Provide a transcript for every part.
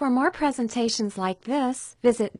For more presentations like this, visit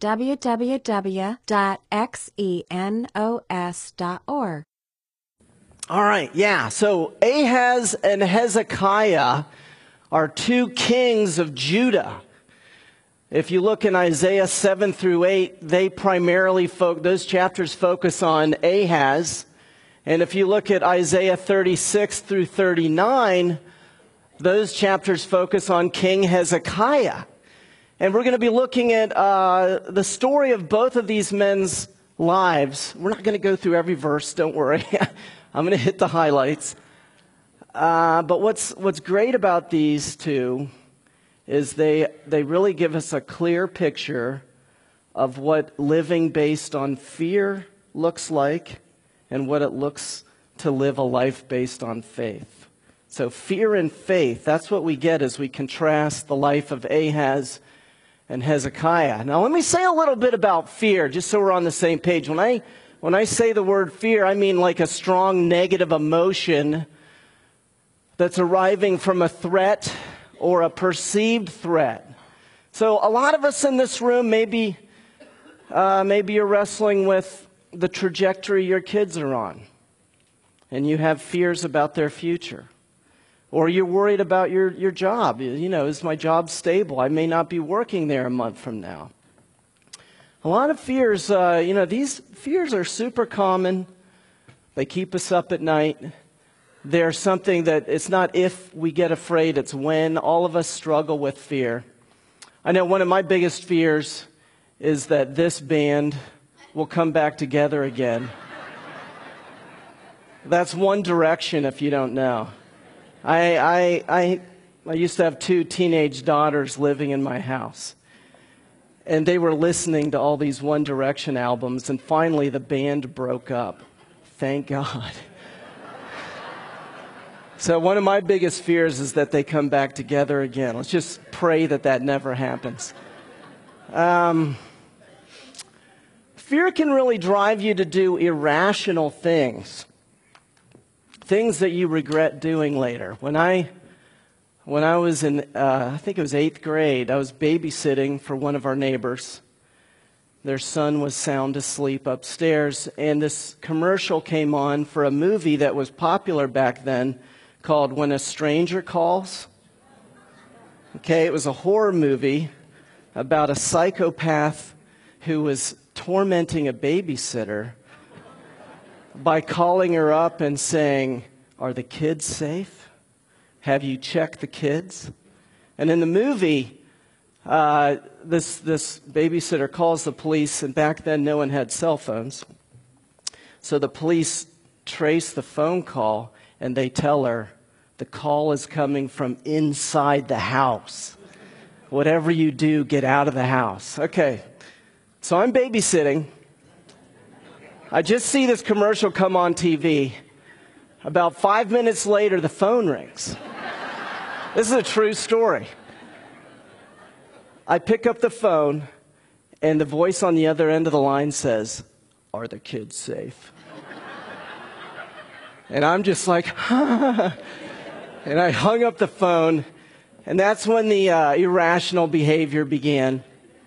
www.xenos.org. All right, yeah. So Ahaz and Hezekiah are two kings of Judah. If you look in Isaiah 7 through 8, they primarily those chapters focus on Ahaz. And if you look at Isaiah 36 through 39, those chapters focus on King Hezekiah. And we're going to be looking at the story of both of these men's lives. We're not going to go through every verse, don't worry. I'm going to hit the highlights. But what's great about these two is they really give us a clear picture of what living based on fear looks like and what it looks to live a life based on faith. So fear and faith, that's what we get as we contrast the life of Ahaz and Hezekiah. Now let me say a little bit about fear, just so we're on the same page. When I say the word fear, I mean like a strong negative emotion that's arriving from a threat or a perceived threat. So a lot of us in this room, maybe you're wrestling with the trajectory your kids are on, and you have fears about their future. Or you're worried about your job. You know, is my job stable? I may not be working there a month from now. A lot of fears, these fears are super common. They keep us up at night. They're something that it's not if we get afraid, it's when. All of us struggle with fear. I know one of my biggest fears is that this band will come back together again. That's One Direction, if you don't know. I used to have two teenage daughters living in my house. And they were listening to all these One Direction albums, and finally the band broke up. Thank God. So one of my biggest fears is that they come back together again. Let's just pray that that never happens. Fear can really drive you to do irrational things. Things that you regret doing later. When I was in, I think it was 8th grade, I was babysitting for one of our neighbors. Their son was sound asleep upstairs, and this commercial came on for a movie that was popular back then called When a Stranger Calls. Okay, it was a horror movie about a psychopath who was tormenting a babysitter by calling her up and saying, "Are the kids safe? Have you checked the kids?" And in the movie, this babysitter calls the police, and back then no one had cell phones. So the police trace the phone call, and they tell her, "The call is coming from inside the house. Whatever you do, get out of the house." Okay, so I'm babysitting. I just see this commercial come on TV. About 5 minutes later, the phone rings. This is a true story. I pick up the phone, and the voice on the other end of the line says, "Are the kids safe?" And I'm just like, and I hung up the phone, and that's when the irrational behavior began.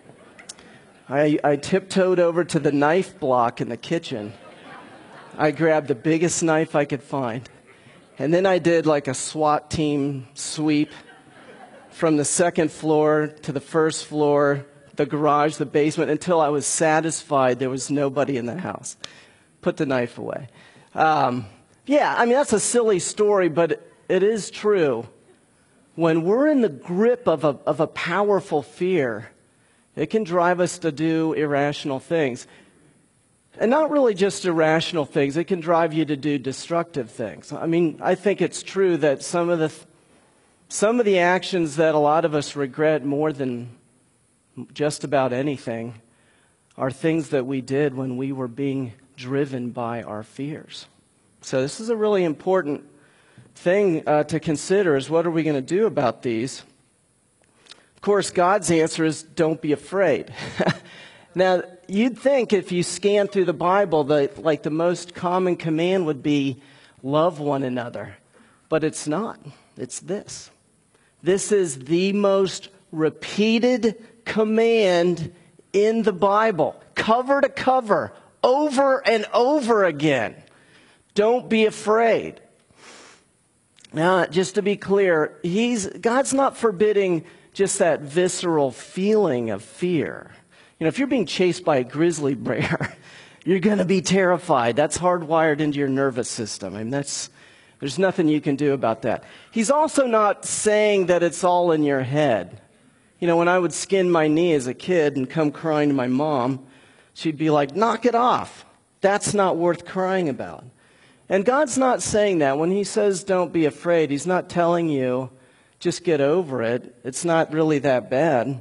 I tiptoed over to the knife block in the kitchen. I grabbed the biggest knife I could find. And then I did like a SWAT team sweep from the second floor to the first floor, the garage, the basement, until I was satisfied there was nobody in the house. Put the knife away. That's a silly story, but it is true. When we're in the grip of a powerful fear, it can drive us to do irrational things. And not really just irrational things. It can drive you to do destructive things. I mean, I think it's true that some of the actions that a lot of us regret more than just about anything are things that we did when we were being driven by our fears. So this is a really important thing to consider, is what are we going to do about these? Of course, God's answer is don't be afraid. Now, you'd think if you scan through the Bible that like the most common command would be love one another. But it's not. It's this. This is the most repeated command in the Bible, cover to cover, over and over again. Don't be afraid. Now, just to be clear, God's not forbidding just that visceral feeling of fear. You know, if you're being chased by a grizzly bear, you're going to be terrified. That's hardwired into your nervous system. I mean, there's nothing you can do about that. He's also not saying that it's all in your head. You know, when I would skin my knee as a kid and come crying to my mom, she'd be like, knock it off. That's not worth crying about. And God's not saying that. When he says don't be afraid, he's not telling you just get over it. It's not really that bad.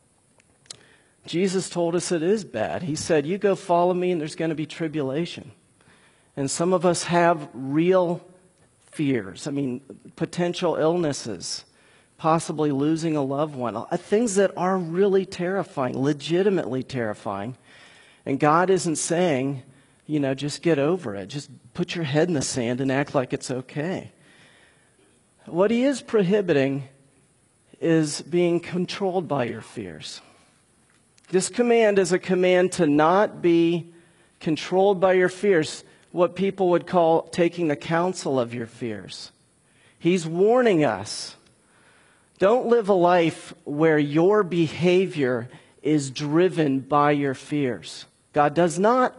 Jesus told us it is bad. He said, you go follow me and there's going to be tribulation. And some of us have real fears. I mean, potential illnesses, possibly losing a loved one, things that are really terrifying, legitimately terrifying. And God isn't saying, you know, just get over it. Just put your head in the sand and act like it's okay. What he is prohibiting is being controlled by your fears. This command is a command to not be controlled by your fears, what people would call taking the counsel of your fears. He's warning us, don't live a life where your behavior is driven by your fears. God does not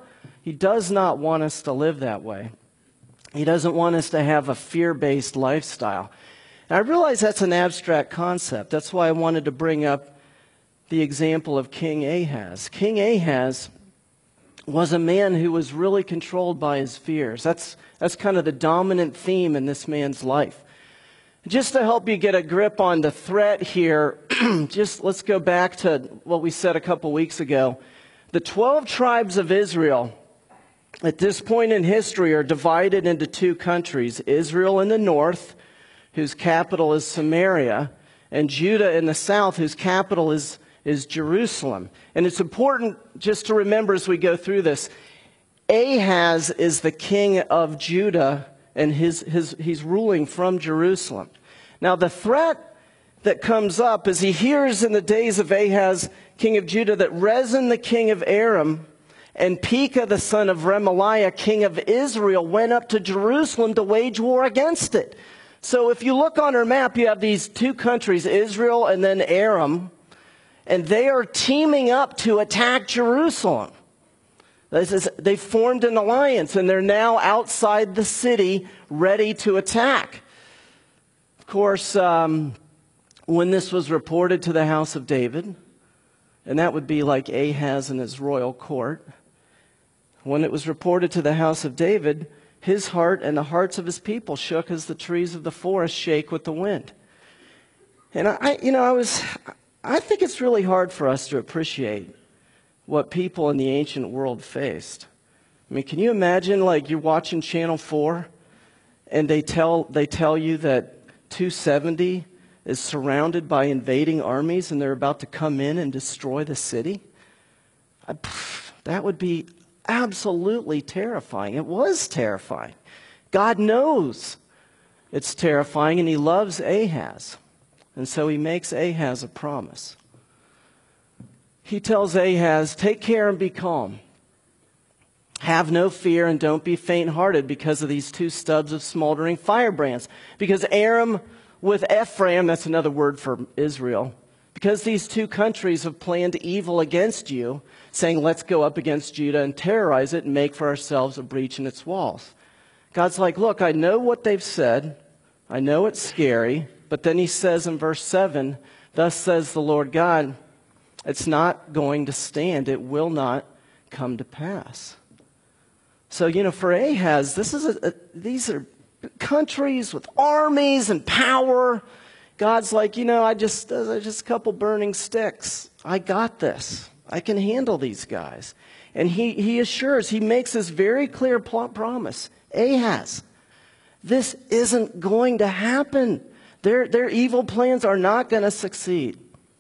want us to live that way. He doesn't want us to have a fear-based lifestyle. And I realize that's an abstract concept. That's why I wanted to bring up the example of King Ahaz. King Ahaz was a man who was really controlled by his fears. That's kind of the dominant theme in this man's life. Just to help you get a grip on the threat here, just let's go back to what we said a couple weeks ago. The 12 tribes of Israel at this point in history are divided into two countries. Israel in the north, whose capital is Samaria, and Judah in the south, whose capital is Jerusalem. And it's important just to remember as we go through this, Ahaz is the king of Judah, and he's ruling from Jerusalem. Now the threat that comes up is he hears in the days of Ahaz, king of Judah, that Rezin, the king of Aram, and Pekah, the son of Remaliah, king of Israel, went up to Jerusalem to wage war against it. So if you look on our map, you have these two countries, Israel and then Aram, and they are teaming up to attack Jerusalem. They formed an alliance, and they're now outside the city ready to attack. Of course, when this was reported to the house of David, and that would be like Ahaz and his royal court, when it was reported to the house of David, his heart and the hearts of his people shook as the trees of the forest shake with the wind. And I think it's really hard for us to appreciate what people in the ancient world faced. I mean, can you imagine, like, you're watching Channel 4 and they tell you that 270 is surrounded by invading armies and they're about to come in and destroy the city? That would be absolutely terrifying. It was terrifying. God knows it's terrifying, and he loves Ahaz. And so he makes Ahaz a promise. He tells Ahaz, take care and be calm. Have no fear and don't be faint-hearted because of these two stubs of smoldering firebrands. Because Aram with Ephraim, that's another word for Israel, because these two countries have planned evil against you, saying, let's go up against Judah and terrorize it and make for ourselves a breach in its walls. God's like, look, I know what they've said. I know it's scary. But then he says in verse 7, thus says the Lord God, it's not going to stand. It will not come to pass. So, for Ahaz, these are countries with armies and power. God's like, I just a couple burning sticks. I got this. I can handle these guys. And he assures, he makes this very clear promise. Ahaz, this isn't going to happen. Their evil plans are not going to succeed.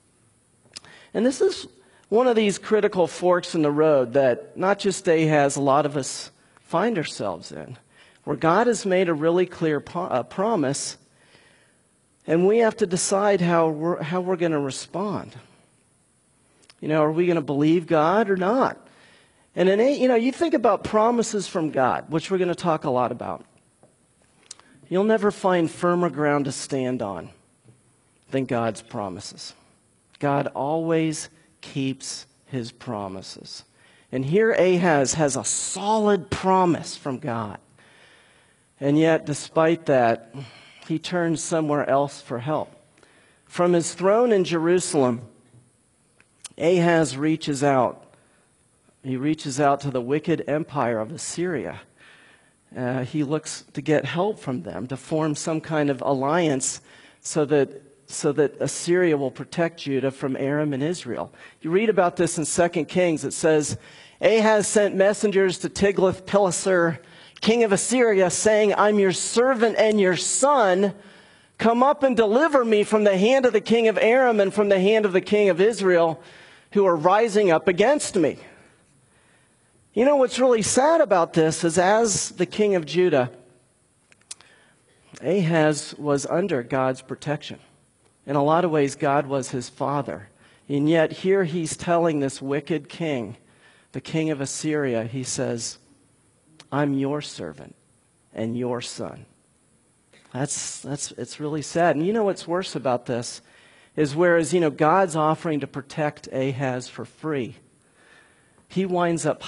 And this is one of these critical forks in the road that not just Ahaz, a lot of us find ourselves in, where God has made a really clear promise, And we have to decide how we're going to respond. Are we going to believe God or not? And you think about promises from God, which we're going to talk a lot about. You'll never find firmer ground to stand on than God's promises. God always keeps his promises. And here Ahaz has a solid promise from God. And yet, despite that, he turns somewhere else for help. From his throne in Jerusalem, Ahaz reaches out. He reaches out to the wicked empire of Assyria. He looks to get help from them, to form some kind of alliance so that Assyria will protect Judah from Aram and Israel. You read about this in 2 Kings. It says, Ahaz sent messengers to Tiglath-Pileser, king of Assyria, saying, I'm your servant and your son. Come up and deliver me from the hand of the king of Aram and from the hand of the king of Israel, who are rising up against me. What's really sad about this is, as the king of Judah, Ahaz was under God's protection. In a lot of ways, God was his father. And yet here he's telling this wicked king, the king of Assyria, he says, I'm your servant and your son. It's really sad. And what's worse about this is, whereas, God's offering to protect Ahaz for free, he winds up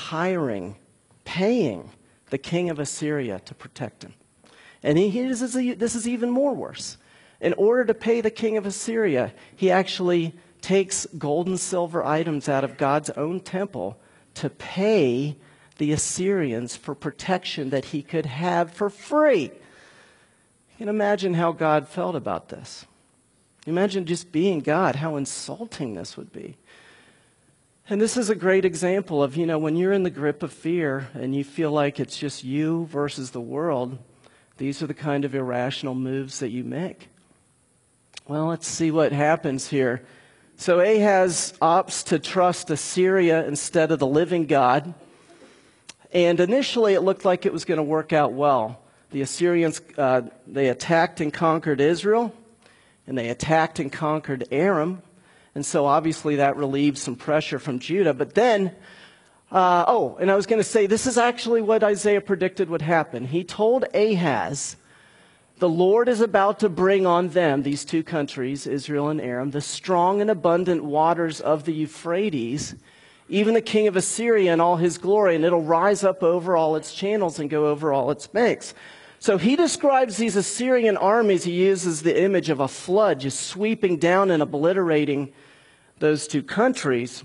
paying the king of Assyria to protect him. And this is even more worse. In order to pay the king of Assyria, he actually takes gold and silver items out of God's own temple to pay the Assyrians for protection that he could have for free. You can imagine how God felt about this. Imagine just being God, how insulting this would be. And this is a great example of, when you're in the grip of fear and you feel like it's just you versus the world, these are the kind of irrational moves that you make. Well, let's see what happens here. So Ahaz opts to trust Assyria instead of the living God. And initially it looked like it was going to work out well. The Assyrians, they attacked and conquered Israel, and they attacked and conquered Aram. And so obviously that relieved some pressure from Judah. But then, and I was going to say, this is actually what Isaiah predicted would happen. He told Ahaz, the Lord is about to bring on them, these two countries, Israel and Aram, the strong and abundant waters of the Euphrates, even the king of Assyria in all his glory, and it'll rise up over all its channels and go over all its banks. So he describes these Assyrian armies. He uses the image of a flood just sweeping down and obliterating those two countries.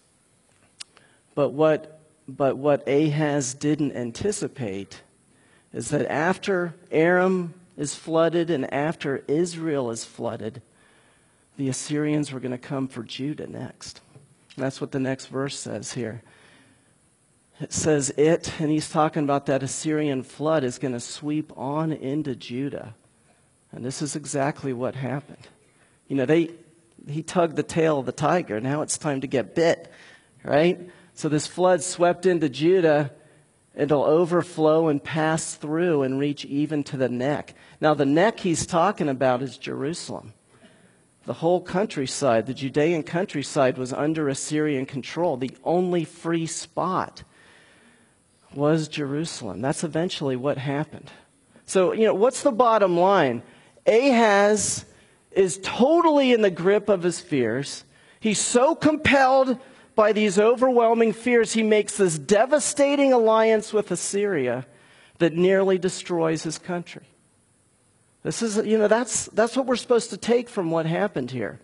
But what Ahaz didn't anticipate is that after Aram is flooded and after Israel is flooded, the Assyrians were going to come for Judah next. And that's what the next verse says here. It says and he's talking about that Assyrian flood is going to sweep on into Judah. And this is exactly what happened. He tugged the tail of the tiger. Now it's time to get bit, right? So this flood swept into Judah. It'll overflow and pass through and reach even to the neck. Now the neck he's talking about is Jerusalem. The whole countryside, the Judean countryside, was under Assyrian control. The only free spot was Jerusalem. That's eventually what happened. So, what's the bottom line? Ahaz is totally in the grip of his fears. He's so compelled by these overwhelming fears, he makes this devastating alliance with Assyria that nearly destroys his country. This is, that's what we're supposed to take from what happened here.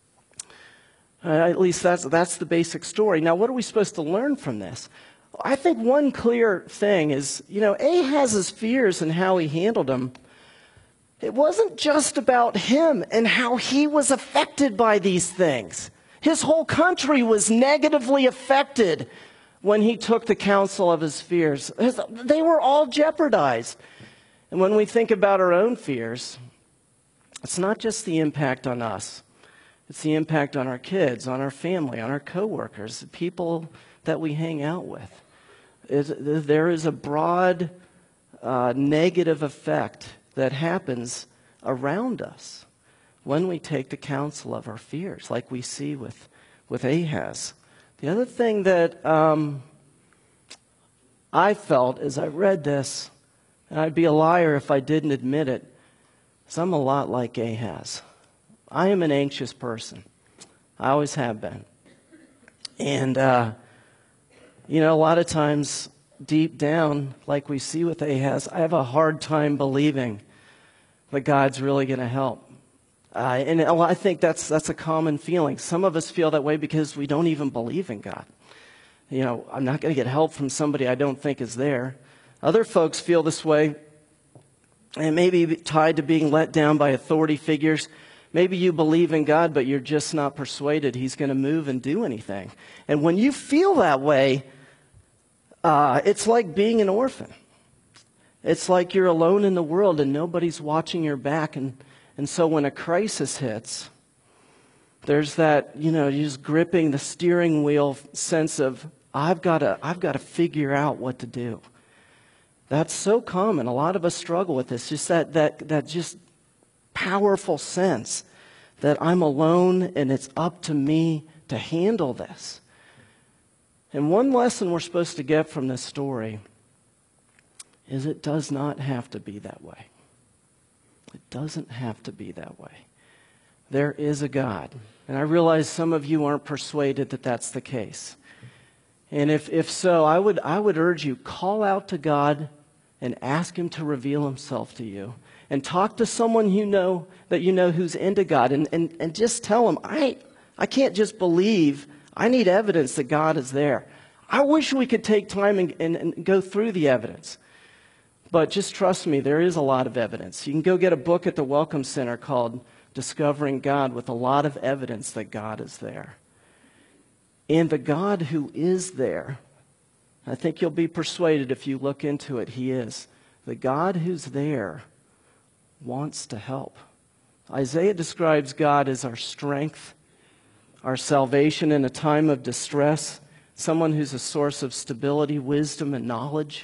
At least that's the basic story. Now, what are we supposed to learn from this? I think one clear thing is, Ahaz's fears and how he handled them, it wasn't just about him and how he was affected by these things. His whole country was negatively affected when he took the counsel of his fears. They were all jeopardized. And when we think about our own fears, it's not just the impact on us. It's the impact on our kids, on our family, on our coworkers, the people that we hang out with. There is a broad negative effect that happens around us. when we take the counsel of our fears, like we see with Ahaz. The other thing that I felt as I read this, and I'd be a liar if I didn't admit it, is I'm a lot like Ahaz. I am an anxious person. I always have been. And, a lot of times deep down, like we see with Ahaz, I have a hard time believing that God's really going to help. And I think that's a common feeling. Some of us feel that way because we don't even believe in God. I'm not going to get help from somebody I don't think is there. Other folks feel this way, and maybe tied to being let down by authority figures. Maybe you believe in God, but you're just not persuaded He's going to move and do anything. And when you feel that way, it's like being an orphan. It's like you're alone in the world and nobody's watching your back. And so when a crisis hits, there's that, you're just gripping the steering wheel sense of, I've got to figure out what to do. That's so common. A lot of us struggle with this. Just that just powerful sense that I'm alone and it's up to me to handle this. And one lesson we're supposed to get from this story is it does not have to be that way. It doesn't have to be that way. There is a God. And I realize some of you aren't persuaded that that's the case. And if so, I would urge you, call out to God and ask Him to reveal Himself to you. And talk to someone that you know who's into God. And just tell them, I can't just believe. I need evidence that God is there. I wish we could take time and go through the evidence. But just trust me, there is a lot of evidence. You can go get a book at the Welcome Center called Discovering God, with a lot of evidence that God is there. And the God who is there, I think you'll be persuaded if you look into it, He is. The God who's there wants to help. Isaiah describes God as our strength, our salvation in a time of distress, someone who's a source of stability, wisdom, and knowledge.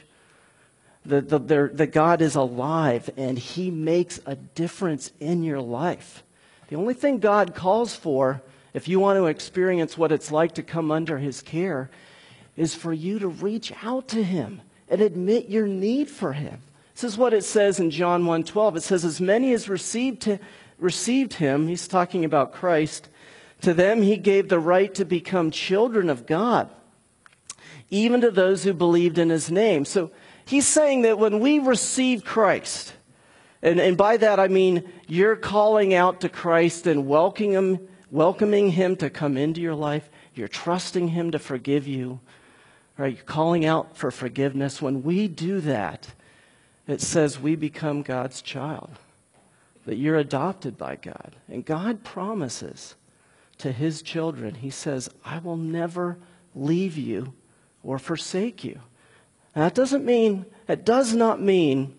That God is alive and He makes a difference in your life. The only thing God calls for, if you want to experience what it's like to come under His care, is for you to reach out to Him and admit your need for Him. This is what it says in John 1:12. It says, as many as received Him, He's talking about Christ, to them He gave the right to become children of God, even to those who believed in His name. So He's saying that when we receive Christ, and by that I mean you're calling out to Christ and welcoming Him to come into your life, you're trusting Him to forgive you, right? You're calling out for forgiveness. When we do that, it says we become God's child, that you're adopted by God. And God promises to His children, He says, I will never leave you or forsake you. Now, that does not mean,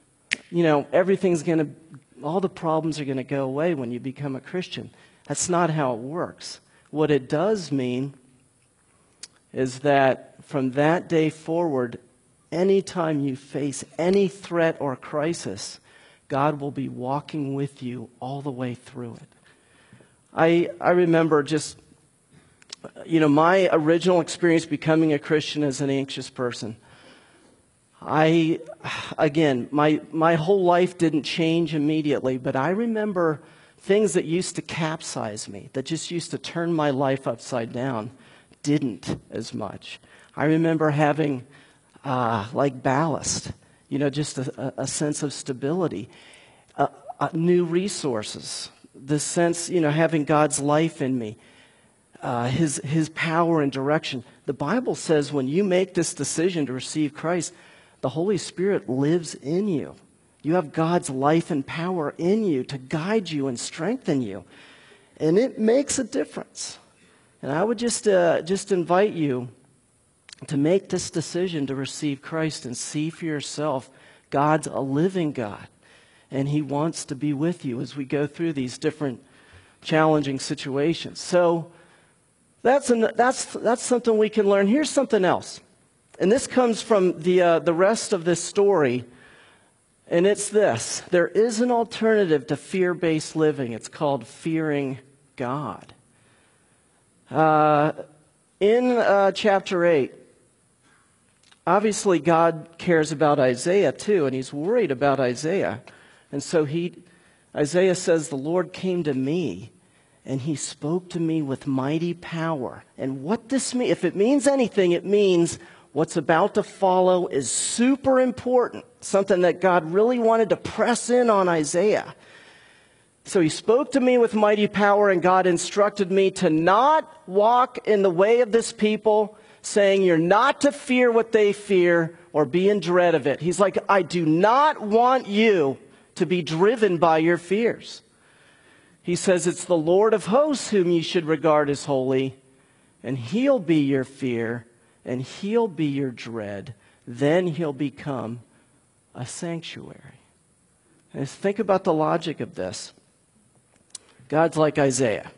all the problems are going to go away when you become a Christian. That's not how it works. What it does mean is that from that day forward, anytime you face any threat or crisis, God will be walking with you all the way through it. I remember just, my original experience becoming a Christian as an anxious person. My whole life didn't change immediately, but I remember things that used to capsize me, that just used to turn my life upside down, didn't as much. I remember having like ballast, just a sense of stability, new resources, the sense, having God's life in me, His power and direction. The Bible says when you make this decision to receive Christ, the Holy Spirit lives in you. You have God's life and power in you to guide you and strengthen you. And it makes a difference. And I would just invite you to make this decision to receive Christ and see for yourself God's a living God. And He wants to be with you as we go through these different challenging situations. So that's something we can learn. Here's something else. And this comes from the rest of this story. And it's this: there is an alternative to fear-based living. It's called fearing God. In chapter 8, obviously God cares about Isaiah too, and he's worried about Isaiah. And so Isaiah says, "The Lord came to me, and he spoke to me with mighty power." And what this means, if it means anything, it means what's about to follow is super important, something that God really wanted to press in on Isaiah. So he spoke to me with mighty power, and God instructed me to not walk in the way of this people, saying you're not to fear what they fear or be in dread of it. He's like, I do not want you to be driven by your fears. He says it's the Lord of hosts whom you should regard as holy, and he'll be your fear, and he'll be your dread. Then he'll become a sanctuary. And think about the logic of this. God's like Isaiah.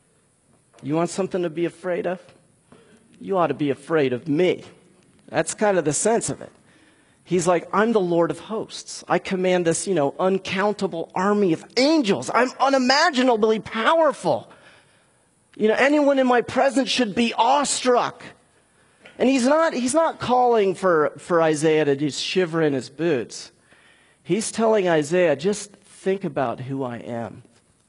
You want something to be afraid of? You ought to be afraid of me. That's kind of the sense of it. He's like, I'm the Lord of hosts. I command this, uncountable army of angels. I'm unimaginably powerful. Anyone in my presence should be awestruck. And he's not calling for Isaiah to just shiver in his boots. He's telling Isaiah, just think about who I am.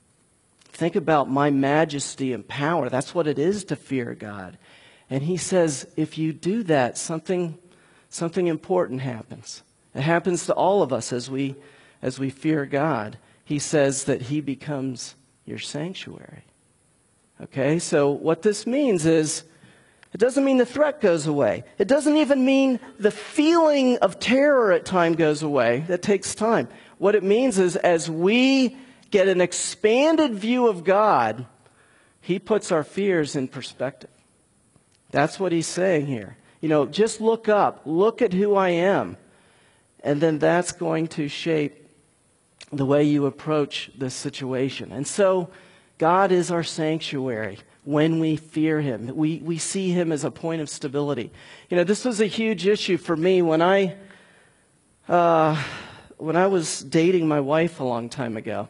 Think about my majesty and power. That's what it is to fear God. And he says, if you do that, something important happens. It happens to all of us as we fear God. He says that he becomes your sanctuary. Okay, so what this means is, it doesn't mean the threat goes away. It doesn't even mean the feeling of terror at time goes away. That takes time. What it means is, as we get an expanded view of God, he puts our fears in perspective. That's what he's saying here. Just look up. Look at who I am. And then that's going to shape the way you approach this situation. And so God is our sanctuary. When we fear him, we see him as a point of stability. This was a huge issue for me when I was dating my wife a long time ago.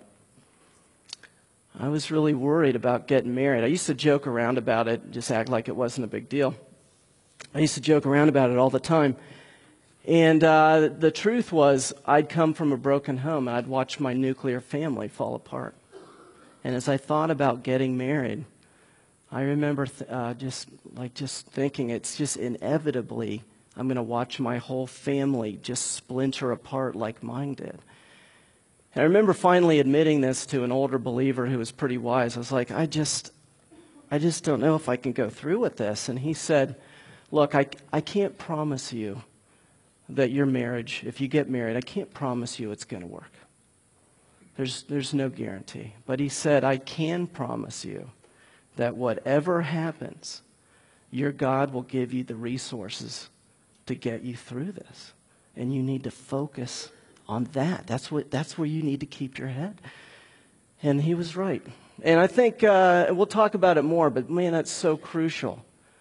I was really worried about getting married. I used to joke around about it, just act like it wasn't a big deal. I used to joke around about it all the time. And the truth was, I'd come from a broken home, and I'd watched my nuclear family fall apart. And as I thought about getting married, I remember just thinking, it's just inevitably I'm going to watch my whole family just splinter apart like mine did. And I remember finally admitting this to an older believer who was pretty wise. I was like, I just don't know if I can go through with this. And he said, look, I can't promise you that your marriage, if you get married, I can't promise you it's going to work. There's no guarantee. But he said, I can promise you that whatever happens, your God will give you the resources to get you through this. And you need to focus on that. That's where you need to keep your head. And he was right. And I think we'll talk about it more, but man, that's so crucial.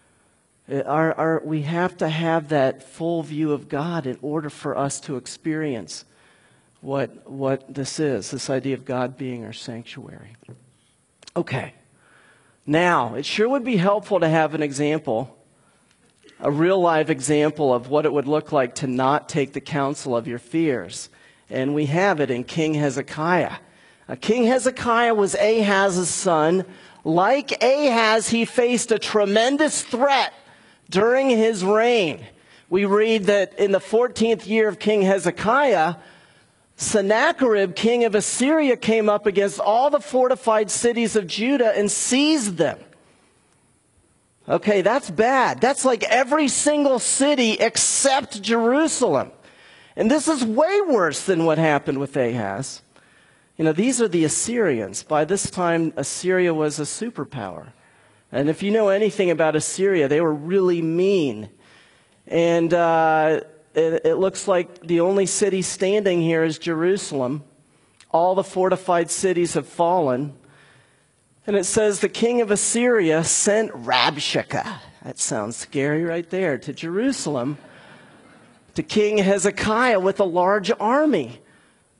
We have to have that full view of God in order for us to experience what this is, this idea of God being our sanctuary. Okay. Now, it sure would be helpful to have an example, a real live example of what it would look like to not take the counsel of your fears. And we have it in King Hezekiah. King Hezekiah was Ahaz's son. Like Ahaz, he faced a tremendous threat during his reign. We read that in the 14th year of King Hezekiah, Sennacherib, king of Assyria, came up against all the fortified cities of Judah and seized them. Okay, that's bad. That's like every single city except Jerusalem. And this is way worse than what happened with Ahaz. These are the Assyrians. By this time, Assyria was a superpower. And if you know anything about Assyria, they were really mean. And it looks like the only city standing here is Jerusalem. All the fortified cities have fallen. And it says the king of Assyria sent Rabshakeh. That sounds scary right there. To Jerusalem, to King Hezekiah with a large army.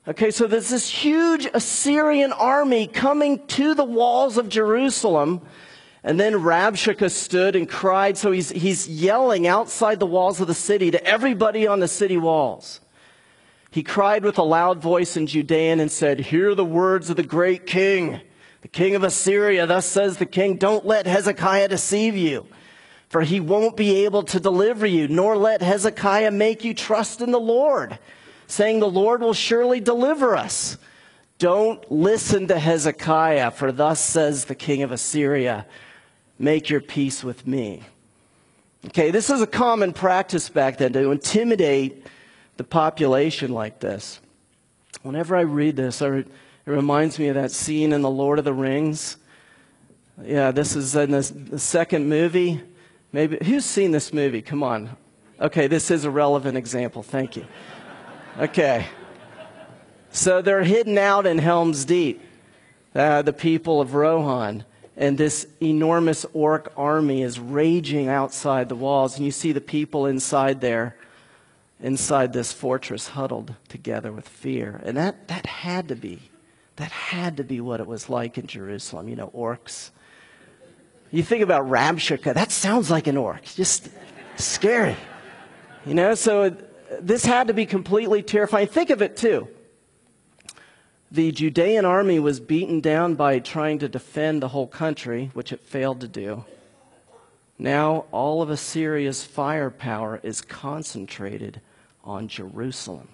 Okay, so there's this huge Assyrian army coming to the walls of Jerusalem. And then Rabshakeh stood and cried. So he's yelling outside the walls of the city to everybody on the city walls. He cried with a loud voice in Judean and said, "Hear the words of the great king, the king of Assyria. Thus says the king, don't let Hezekiah deceive you, for he won't be able to deliver you, nor let Hezekiah make you trust in the Lord, saying the Lord will surely deliver us. Don't listen to Hezekiah, for thus says the king of Assyria, make your peace with me." Okay, this is a common practice back then to intimidate the population like this. Whenever I read this, it reminds me of that scene in The Lord of the Rings. Yeah, this is in the second movie. Maybe who's seen this movie? Come on. Okay, this is a relevant example. Thank you. Okay. So they're hidden out in Helm's Deep, the people of Rohan. And this enormous orc army is raging outside the walls. And you see the people inside there, inside this fortress, huddled together with fear. And that had to be what it was like in Jerusalem. You know, orcs. You think about Rabshakeh, that sounds like an orc. Just scary. You know, so this had to be completely terrifying. Think of it too. The Judean army was beaten down by trying to defend the whole country, which it failed to do. Now all of Assyria's firepower is concentrated on Jerusalem.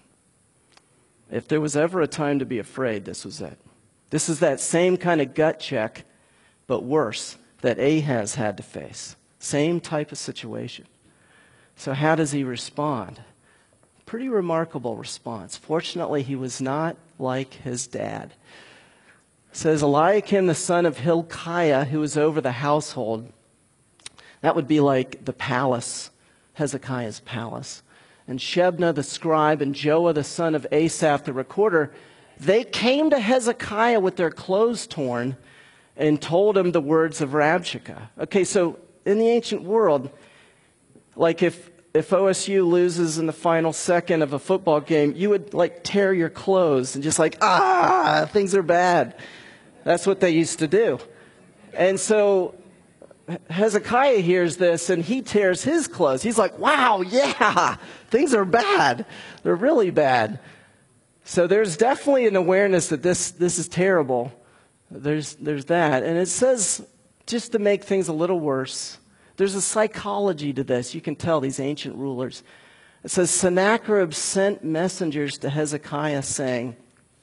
If there was ever a time to be afraid, this was it. This is that same kind of gut check, but worse, that Ahaz had to face. Same type of situation. So how does he respond? Pretty remarkable response. Fortunately, he was not like his dad. It says, Eliakim, the son of Hilkiah, who was over the household, that would be like the palace, Hezekiah's palace, and Shebna the scribe and Joah the son of Asaph the recorder, they came to Hezekiah with their clothes torn and told him the words of Rabshakeh. Okay, so in the ancient world, like if OSU loses in the final second of a football game, you would like tear your clothes and just like, things are bad. That's what they used to do. And so Hezekiah hears this and he tears his clothes. He's like, wow, yeah, things are bad. They're really bad. So there's definitely an awareness that this is terrible. There's that. And it says, just to make things a little worse, there's a psychology to this. You can tell these ancient rulers. It says, Sennacherib sent messengers to Hezekiah saying,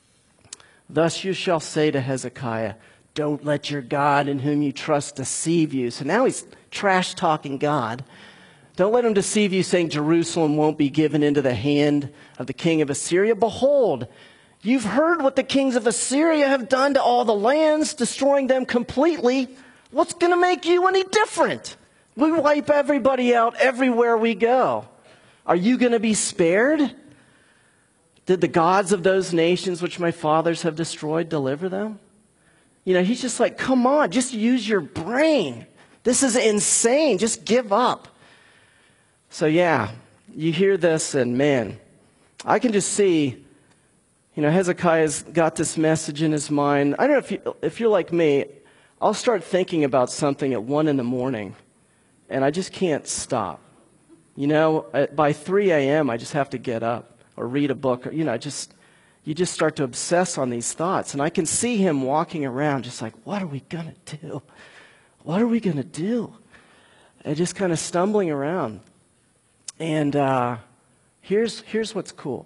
thus you shall say to Hezekiah, don't let your God in whom you trust deceive you. So now he's trash-talking God. Don't let him deceive you, saying Jerusalem won't be given into the hand of the king of Assyria. Behold, you've heard what the kings of Assyria have done to all the lands, destroying them completely. What's going to make you any different? We wipe everybody out everywhere we go. Are you going to be spared? Did the gods of those nations which my fathers have destroyed deliver them? You know, he's just like, come on, just use your brain. This is insane. Just give up. So yeah, you hear this and man, I can just see, you know, Hezekiah's got this message in his mind. I don't know if you're like me, I'll start thinking about something at 1 a.m. and I just can't stop. You know, by 3 a.m. I just have to get up or read a book. Or, you know, you just start to obsess on these thoughts. And I can see him walking around just like, what are we going to do? What are we going to do? And just kind of stumbling around. And here's what's cool.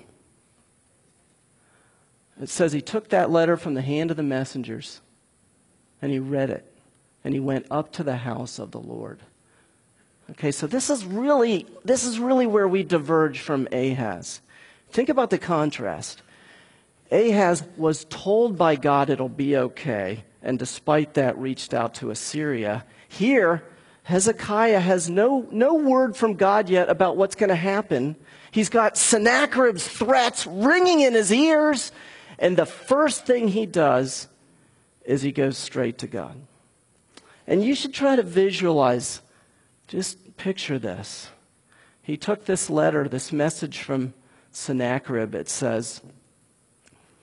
It says he took that letter from the hand of the messengers and he read it. And he went up to the house of the Lord. Okay, so this is really where we diverge from Ahaz. Think about the contrast. Ahaz was told by God it'll be okay, and despite that reached out to Assyria. Here, Hezekiah has no word from God yet about what's going to happen. He's got Sennacherib's threats ringing in his ears, and the first thing he does is he goes straight to God. And you should try to visualize, just picture this. He took this letter, this message from Sennacherib. It says,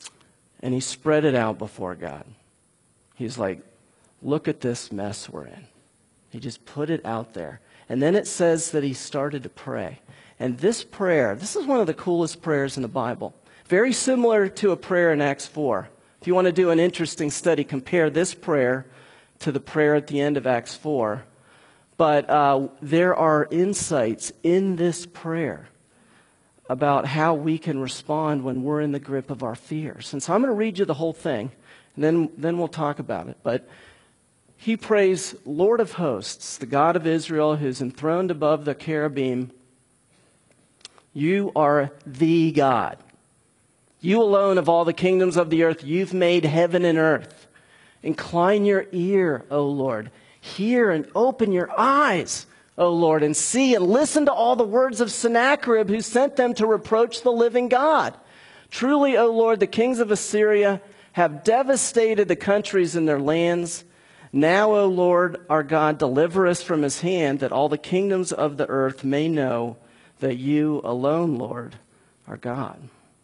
and he spread it out before God. He's like, look at this mess we're in. He just put it out there. And then it says that he started to pray. And this prayer, this is one of the coolest prayers in the Bible. Very similar to a prayer in Acts 4. If you want to do an interesting study, compare this prayer to the prayer at the end of Acts 4. But there are insights in this prayer about how we can respond when we're in the grip of our fears. And so I'm going to read you the whole thing, and then we'll talk about it. But he prays, Lord of hosts, the God of Israel, who's enthroned above the cherubim, you are the God. You alone of all the kingdoms of the earth, you've made heaven and earth. Incline your ear, O Lord. Hear and open your eyes, O Lord, and see and listen to all the words of Sennacherib, who sent them to reproach the living God. Truly, O Lord, the kings of Assyria have devastated the countries and their lands. Now, O Lord, our God, deliver us from his hand, that all the kingdoms of the earth may know that you alone, Lord, are God.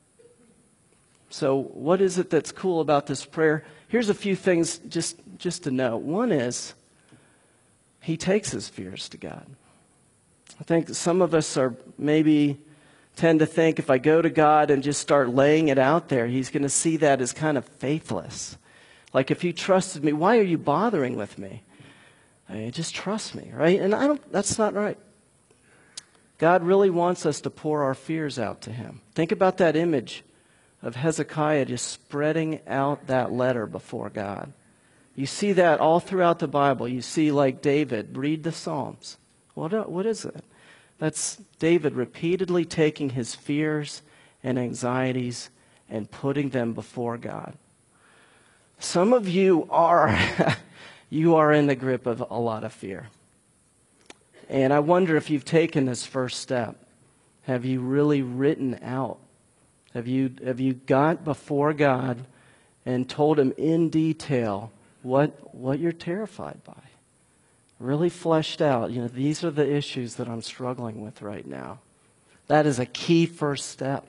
So what is it that's cool about this prayer? Here's a few things just to know. One is, he takes his fears to God. I think some of us are maybe tend to think if I go to God and just start laying it out there, he's going to see that as kind of faithless. Like, if you trusted me, why are you bothering with me? Just trust me, right? And that's not right. God really wants us to pour our fears out to him. Think about that image of Hezekiah just spreading out that letter before God. You see that all throughout the Bible. You see, like David, read the Psalms. What is it? That's David repeatedly taking his fears and anxieties and putting them before God. Some of you are, you are in the grip of a lot of fear. And I wonder if you've taken this first step. Have you really written out? Have you got before God and told him in detail what you're terrified by? Really fleshed out, these are the issues that I'm struggling with right now. That is a key first step.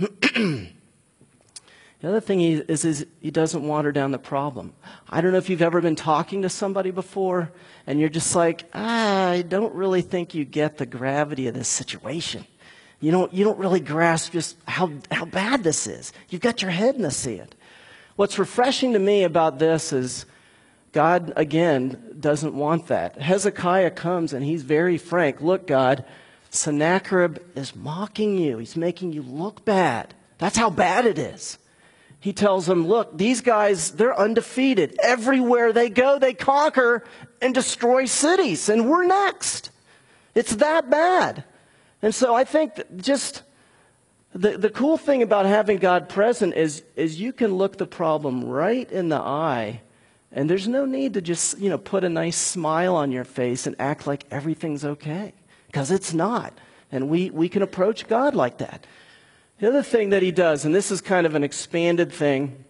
The other thing is he doesn't water down the problem. I don't know if you've ever been talking to somebody before and you're just like, I don't really think you get the gravity of this situation. You don't really grasp just how bad this is. You've got your head in the sand. What's refreshing to me about this is God, again, doesn't want that. Hezekiah comes and he's very frank. Look, God, Sennacherib is mocking you. He's making you look bad. That's how bad it is. He tells them, look, these guys, they're undefeated. Everywhere they go, they conquer and destroy cities, and we're next. It's that bad. And so I think that just the cool thing about having God present is you can look the problem right in the eye, and there's no need to just, put a nice smile on your face and act like everything's okay, because it's not. And we can approach God like that. The other thing that he does, and this is kind of an expanded thing,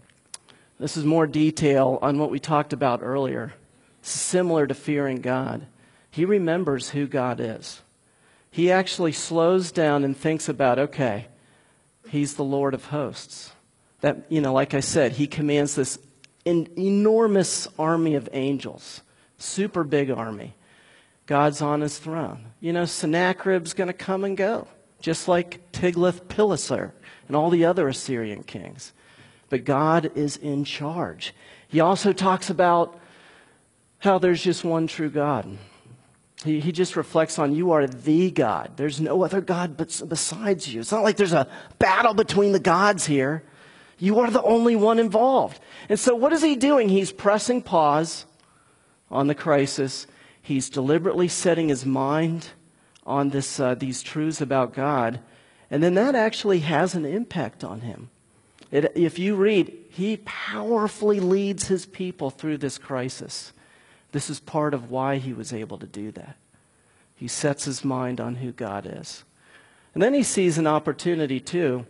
this is more detail on what we talked about earlier. It's similar to fearing God. He remembers who God is. He actually slows down and thinks about, okay, he's the Lord of hosts. That, like I said, he commands this enormous army of angels, super big army. God's on his throne. Sennacherib's going to come and go, just like Tiglath-Pileser and all the other Assyrian kings. But God is in charge. He also talks about how there's just one true God. He just reflects on, you are the God. There's no other God besides you. It's not like there's a battle between the gods here. You are the only one involved. And so what is he doing? He's pressing pause on the crisis. He's deliberately setting his mind on these truths about God. And then that actually has an impact on him. If you read, he powerfully leads his people through this crisis. This is part of why he was able to do that. He sets his mind on who God is. And then he sees an opportunity, too,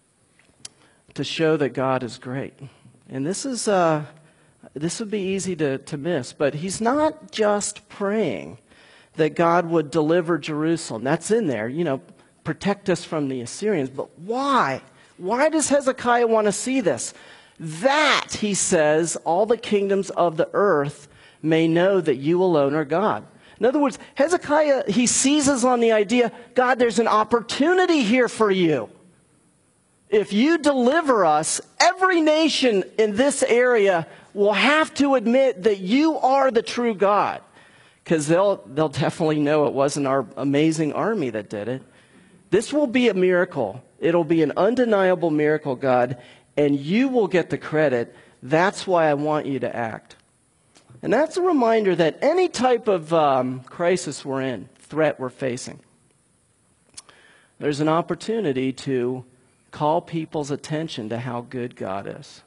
to show that God is great. And this would be easy to miss. But he's not just praying that God would deliver Jerusalem. That's in there, protect us from the Assyrians. But why? Why does Hezekiah want to see this? that, he says, all the kingdoms of the earth may know that you alone are God. In other words, Hezekiah, he seizes on the idea, God, there's an opportunity here for you. If you deliver us, every nation in this area will have to admit that you are the true God. Because they'll definitely know it wasn't our amazing army that did it. This will be a miracle. It'll be an undeniable miracle, God, and you will get the credit. That's why I want you to act. And that's a reminder that any type of crisis we're in, threat we're facing, there's an opportunity to call people's attention to how good God is.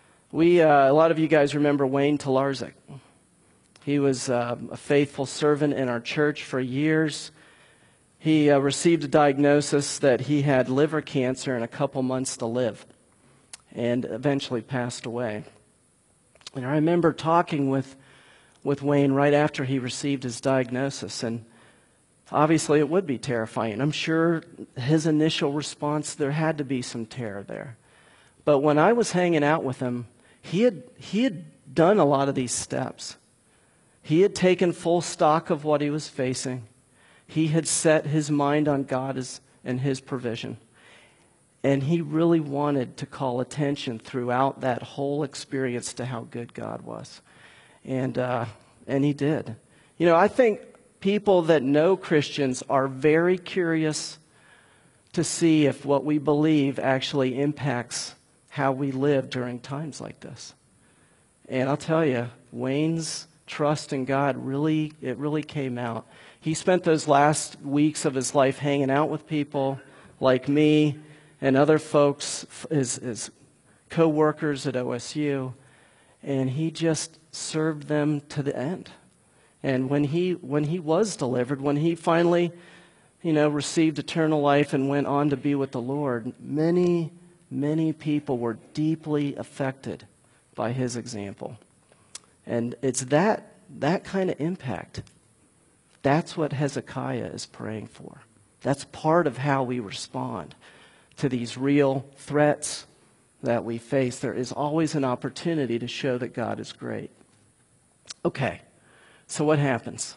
A lot of you guys remember Wayne Talarczyk. He was a faithful servant in our church for years. He received a diagnosis that he had liver cancer and a couple months to live, and eventually passed away. And I remember talking with Wayne right after he received his diagnosis, and obviously it would be terrifying. I'm sure his initial response, there had to be some terror there. But when I was hanging out with him, he had done a lot of these steps. He had taken full stock of what he was facing. He had set his mind on God and his provision. And he really wanted to call attention throughout that whole experience to how good God was. And he did. You know, I think people that know Christians are very curious to see if what we believe actually impacts how we live during times like this. And I'll tell you, Wayne's trust in God really came out. He spent those last weeks of his life hanging out with people like me and other folks, his co-workers at OSU, and he just served them to the end. And when he was delivered, when he finally, received eternal life and went on to be with the Lord, many, many people were deeply affected by his example. And it's that kind of impact. That's what Hezekiah is praying for. That's part of how we respond to these real threats that we face. There is always an opportunity to show that God is great. Okay, so what happens?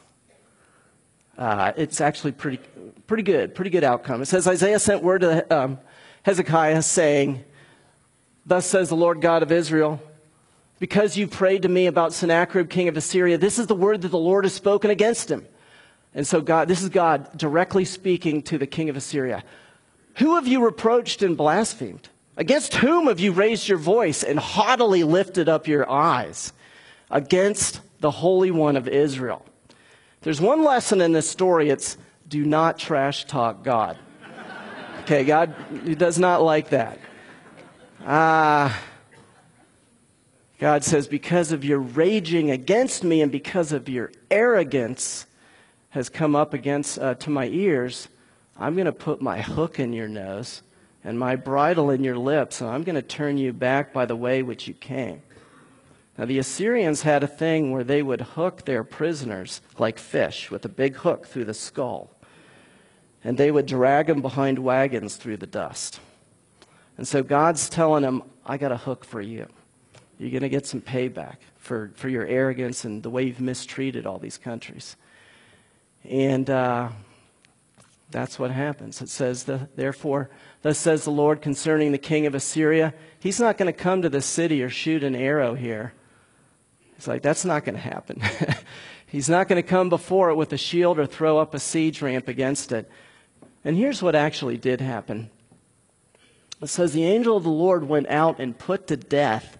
It's actually pretty good outcome. It says, Isaiah sent word to Hezekiah saying, "Thus says the Lord God of Israel, because you prayed to me about Sennacherib, king of Assyria, this is the word that the Lord has spoken against him." And so this is God directly speaking to the king of Assyria. "Who have you reproached and blasphemed? Against whom have you raised your voice and haughtily lifted up your eyes? Against the Holy One of Israel." There's one lesson in this story. It's do not trash talk God. Okay, God, he does not like that. God says, because of your raging against me and because of your arrogance has come up against to my ears, I'm going to put my hook in your nose and my bridle in your lips, and I'm going to turn you back by the way which you came. Now, the Assyrians had a thing where they would hook their prisoners like fish with a big hook through the skull, and they would drag them behind wagons through the dust. And so God's telling them, I got a hook for you. You're going to get some payback for your arrogance and the way you've mistreated all these countries. And that's what happens. It says, therefore, thus says the Lord concerning the king of Assyria, he's not going to come to the city or shoot an arrow here. He's like, that's not going to happen. He's not going to come before it with a shield or throw up a siege ramp against it. And here's what actually did happen. It says, the angel of the Lord went out and put to death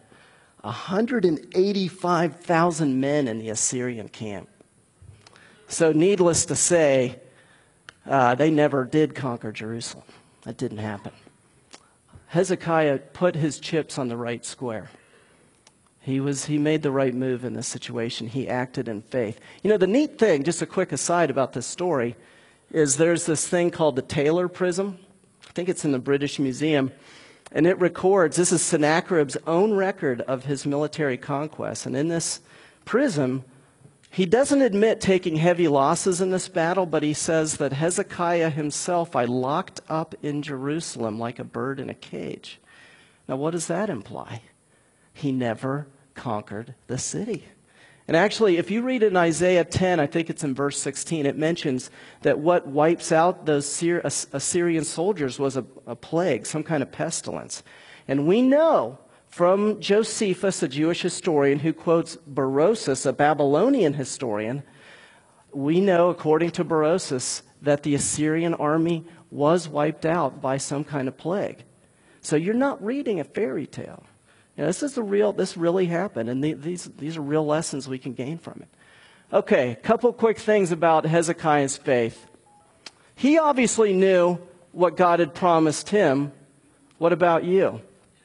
185,000 men in the Assyrian camp. So needless to say, they never did conquer Jerusalem. That didn't happen. Hezekiah put his chips on the right square. He made the right move in this situation. He acted in faith. You know, the neat thing, just a quick aside about this story, is there's this thing called the Taylor Prism. I think it's in the British Museum. And it records, this is Sennacherib's own record of his military conquests. And in this prism, he doesn't admit taking heavy losses in this battle, but he says that Hezekiah himself I locked up in Jerusalem like a bird in a cage. Now, what does that imply? he never conquered the city. And actually, if you read in Isaiah 10, I think it's in verse 16, it mentions that what wipes out those Assyrian soldiers was a plague, some kind of pestilence. And we know from Josephus, a Jewish historian who quotes Berosus, a Babylonian historian, we know, according to Berosus, that the Assyrian army was wiped out by some kind of plague. So you're not reading a fairy tale. You know, this really happened, and these are real lessons we can gain from it. Okay, a couple quick things about Hezekiah's faith. He obviously knew what God had promised him. What about you?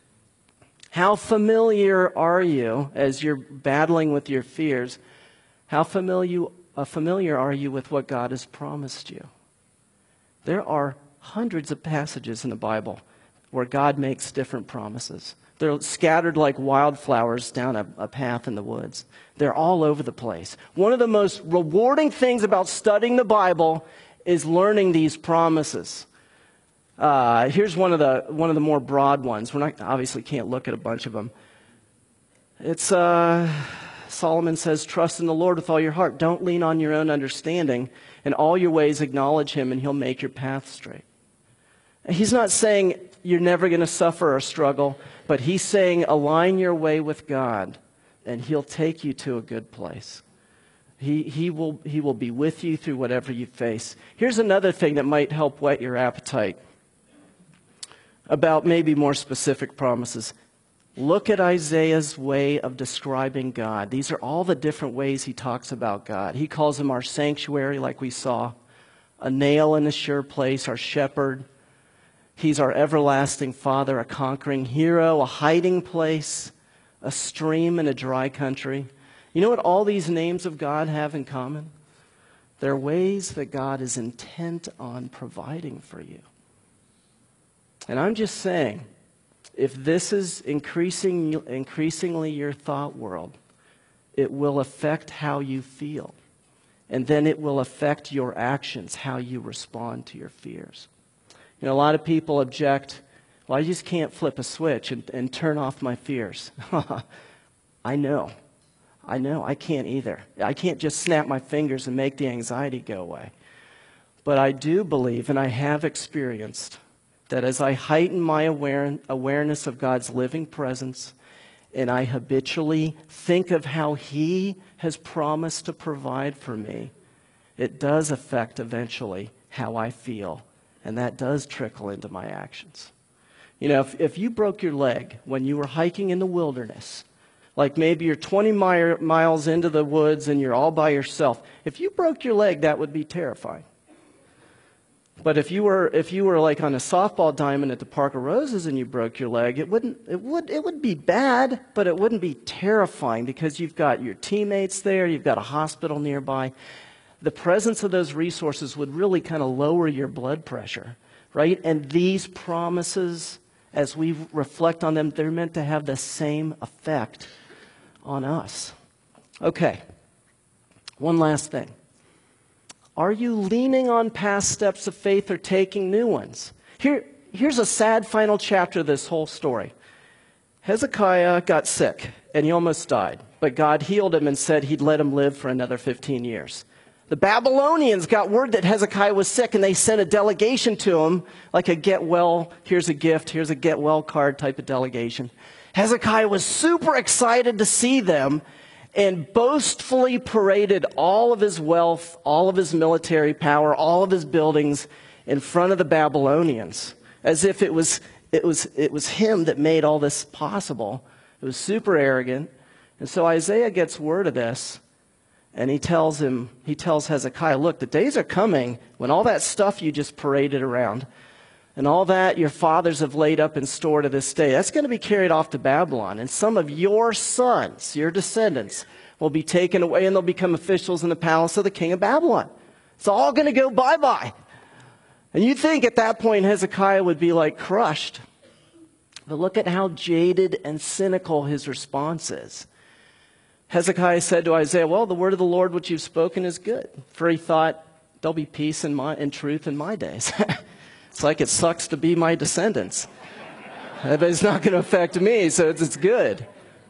How familiar are you, as you're battling with your fears, how familiar are you with what God has promised you? There are hundreds of passages in the Bible where God makes different promises. They're scattered like wildflowers down a path in the woods. They're all over the place. One of the most rewarding things about studying the Bible is learning these promises. Here's one of the more broad ones. Obviously can't look at a bunch of them. It's Solomon says, "Trust in the Lord with all your heart. Don't lean on your own understanding. In all your ways acknowledge him, and he'll make your path straight." He's not saying you're never going to suffer or struggle, but he's saying align your way with God, and he'll take you to a good place. He will be with you through whatever you face. Here's another thing that might help whet your appetite about maybe more specific promises. Look at Isaiah's way of describing God. These are all the different ways he talks about God. He calls him our sanctuary, like we saw, a nail in a sure place, our shepherd. He's our everlasting Father, a conquering hero, a hiding place, a stream in a dry country. You know what all these names of God have in common? They're ways that God is intent on providing for you. And I'm just saying, if this is increasingly your thought world, it will affect how you feel. And then it will affect your actions, how you respond to your fears. You know, a lot of people object, well, I just can't flip a switch and turn off my fears. I know, I can't either. I can't just snap my fingers and make the anxiety go away. But I do believe, and I have experienced, that as I heighten my awareness of God's living presence, and I habitually think of how he has promised to provide for me, it does affect eventually how I feel. And that does trickle into my actions. You know, if you broke your leg when you were hiking in the wilderness, like maybe you're 20 miles into the woods and you're all by yourself, if you broke your leg, that would be terrifying. But if you were like on a softball diamond at the Park of Roses and you broke your leg, it would be bad, but it wouldn't be terrifying because you've got your teammates there, you've got a hospital nearby. The presence of those resources would really kind of lower your blood pressure, right? And these promises, as we reflect on them, they're meant to have the same effect on us. Okay, one last thing. Are you leaning on past steps of faith or taking new ones? Here's a sad final chapter of this whole story. Hezekiah got sick, and he almost died. But God healed him and said he'd let him live for another 15 years. The Babylonians got word that Hezekiah was sick, and they sent a delegation to him, like a get well, here's a gift, here's a get well card type of delegation. Hezekiah was super excited to see them and boastfully paraded all of his wealth, all of his military power, all of his buildings in front of the Babylonians, as if it was him that made all this possible. It was super arrogant. And so Isaiah gets word of this. And he tells Hezekiah, look, the days are coming when all that stuff you just paraded around and all that your fathers have laid up in store to this day, that's going to be carried off to Babylon. And some of your sons, your descendants, will be taken away and they'll become officials in the palace of the king of Babylon. It's all going to go bye-bye. And you'd think at that point Hezekiah would be like crushed. But look at how jaded and cynical his response is. Hezekiah said to Isaiah, well, the word of the Lord which you've spoken is good. For he thought, there'll be peace and truth in my days. It's like it sucks to be my descendants. But it's not going to affect me, so it's good.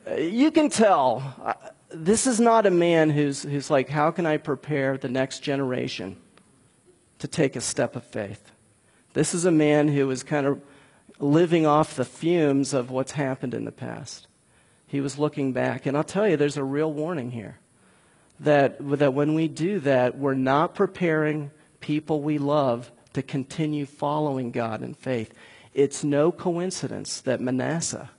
You can tell this is not a man who's like, how can I prepare the next generation to take a step of faith? This is a man who is kind of living off the fumes of what's happened in the past. He was looking back. And I'll tell you, there's a real warning here. That when we do that, we're not preparing people we love to continue following God in faith. It's no coincidence that Manasseh,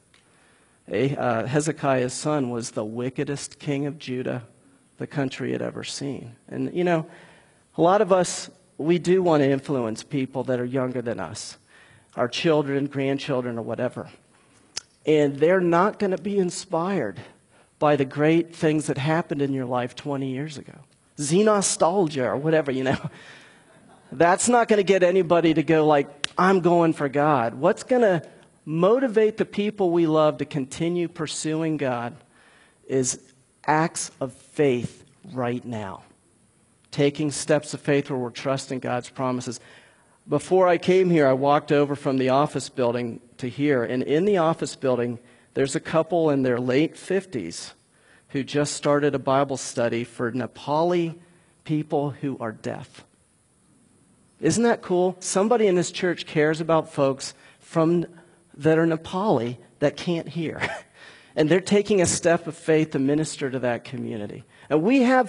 Hezekiah's son, was the wickedest king of Judah the country had ever seen. And, you know, a lot of us, we do want to influence people that are younger than us, our children, grandchildren, or whatever. And they're not going to be inspired by the great things that happened in your life 20 years ago. Xenostalgia or whatever, you know. That's not going to get anybody to go like, I'm going for God. What's going to motivate the people we love to continue pursuing God is acts of faith right now. Taking steps of faith where we're trusting God's promises. Before I came here, I walked over from the office building to here. And in the office building, there's a couple in their late 50s who just started a Bible study for Nepali people who are deaf. Isn't that cool? Somebody in this church cares about folks that are Nepali that can't hear. And they're taking a step of faith to minister to that community. And we have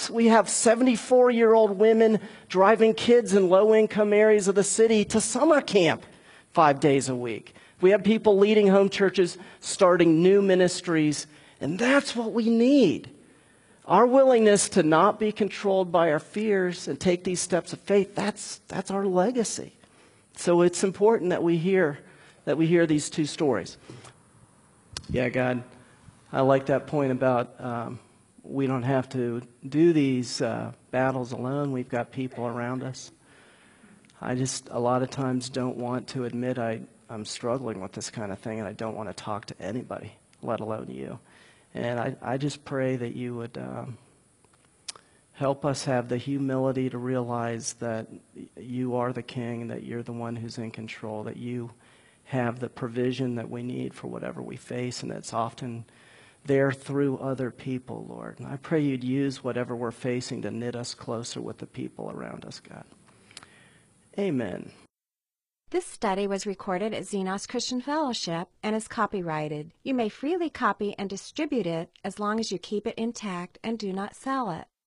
74-year-old women driving kids in low-income areas of the city to summer camp 5 days a week. We have people leading home churches, starting new ministries, and that's what we need. Our willingness to not be controlled by our fears and take these steps of faith, that's our legacy. So it's important that we hear these two stories. Yeah, God, I like that point about we don't have to do these battles alone. We've got people around us. I just a lot of times don't want to admit I'm struggling with this kind of thing, and I don't want to talk to anybody, let alone you. And I just pray that you would help us have the humility to realize that you are the king, that you're the one who's in control, that you have the provision that we need for whatever we face, and that's often there through other people, Lord. And I pray you'd use whatever we're facing to knit us closer with the people around us, God. Amen. This study was recorded at Xenos Christian Fellowship and is copyrighted. You may freely copy and distribute it as long as you keep it intact and do not sell it.